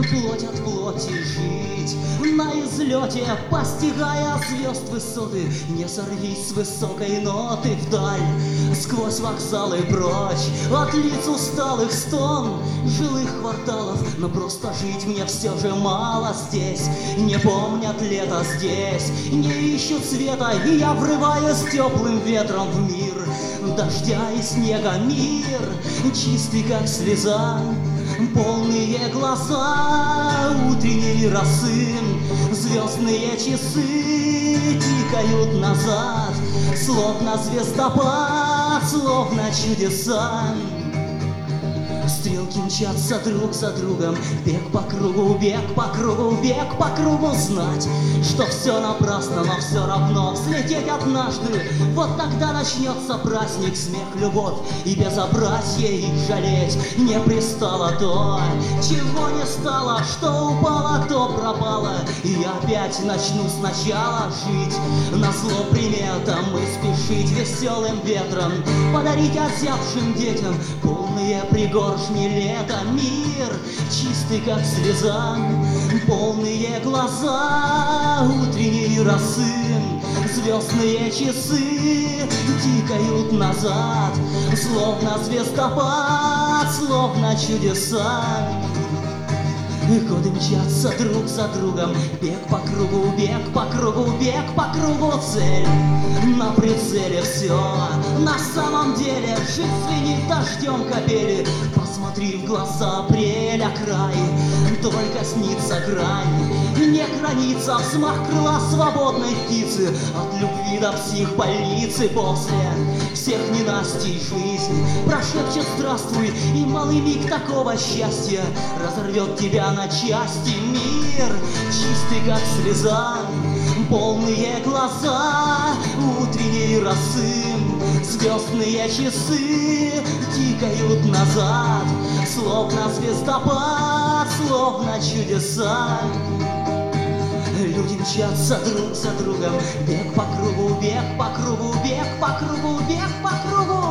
плоть от плоти жить. На излете, постигая звезд высоты, не сорвись с высокой ноты вдаль. Сквозь вокзалы прочь от лиц усталых стон жилых кварталов, но просто жить мне все же мало здесь. Не помнят лето здесь, не ищут света, и я врываюсь теплым ветром в мир дождя и снега. Мир чистый, как слеза, полные глаза утренней росы. Звездные часы тикают назад, словно звездопад, словно чудеса. Стрелки мчатся друг за другом, бег по кругу, бег по кругу, бег по кругу. Знать, что все напрасно, но все равно взлететь однажды. Вот тогда начнется праздник, смех, любовь и безобразие. Их жалеть не пристало то, чего не стало, что упало, то пропало. И я опять начну сначала жить, назло приметам и спешить веселым ветром, подарить озябшим детям полные пригоршни лета. Мир чистый, как слеза, полные глаза утренней росы. Звездные часы тикают назад, словно звездопад, словно чудеса. Годы мчатся друг за другом, бег по кругу, бег по кругу, бег по кругу. Цель на прицеле, все на самом деле. Жизнь звенит дождем капели, посмотри в глаза апреля край. Только снится грань, не граница, взмах крыла свободной птицы. От любви до психбольницы после всех ненастий жизнь прошепчет здравствуй, и малый миг такого счастья разорвет тебя на части. Мир чистый, как слеза, полные глаза утренней росы. Звездные часы тикают назад, словно звездопад, словно чудеса. Люди мчатся друг за другом, бег по кругу, бег по кругу, бег по кругу, бег по кругу.